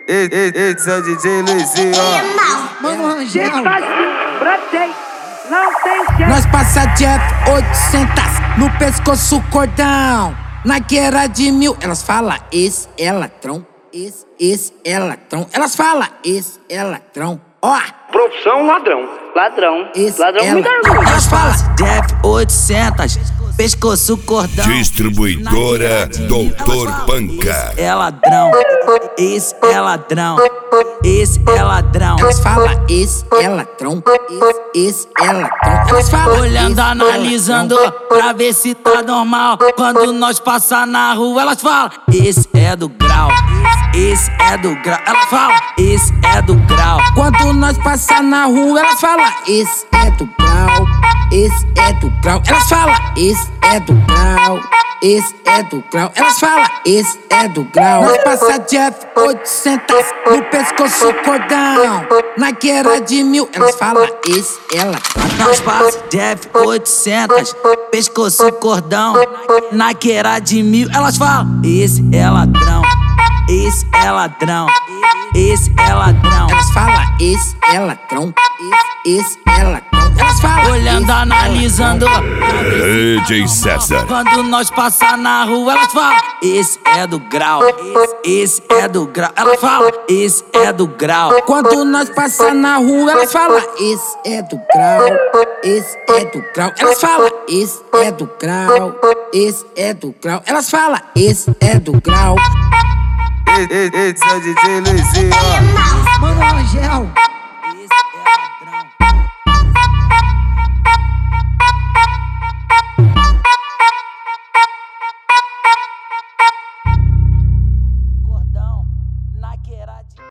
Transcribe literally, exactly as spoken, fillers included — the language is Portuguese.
Esse é o D J Luizinho, ó. Mano, Rangel. Brotei, não tem jeito. Nós passa de F oitocentos no pescoço cordão. Na guerra de mil, elas falam esse é ladrão, esse, esse é ladrão. Elas falam esse é ladrão, ó. Profissão ladrão. Ladrão. Esse Ladrão é muito ladrão. orgulho. Elas falam De F oitocentos, pescoço cordão. Distribuidora doutor Panca. É ladrão, esse é ladrão, esse é ladrão. Elas falam esse é ladrão, esse, esse é ladrão. Elas falam Olhando, esse é analisando, ladrão. pra ver se tá normal. Quando nós passar na rua, elas falam esse é do grau, esse é do grau. Elas falam esse é do grau. Quando nós passar na rua, elas falam esse é do grau, esse é do grau. Elas falam esse é do grau, esse é do grau. Elas falam esse é do grau. Nós passa de F oitocentos no pescoço cordão. Na guerra de mil, elas falam esse é ladrão. Nós passa de F oitocentos, pescoço cordão. Na queira de mil, elas falam esse é ladrão, esse é ladrão, esse é ladrão. Elas falam esse é ladrão, esse, esse é ladrão. Elas falam Olhando, esse é analisando, D J César. quando nós passar na rua, elas falam esse é do grau, esse é do grau. Elas falam esse é do grau. Quando nós passar na rua, elas falam esse é do grau, esse é do grau. Elas falam esse é do grau, esse é do grau. Elas falam esse é do grau. Esse é o D J Luizinho, ó. Mano, Rangel.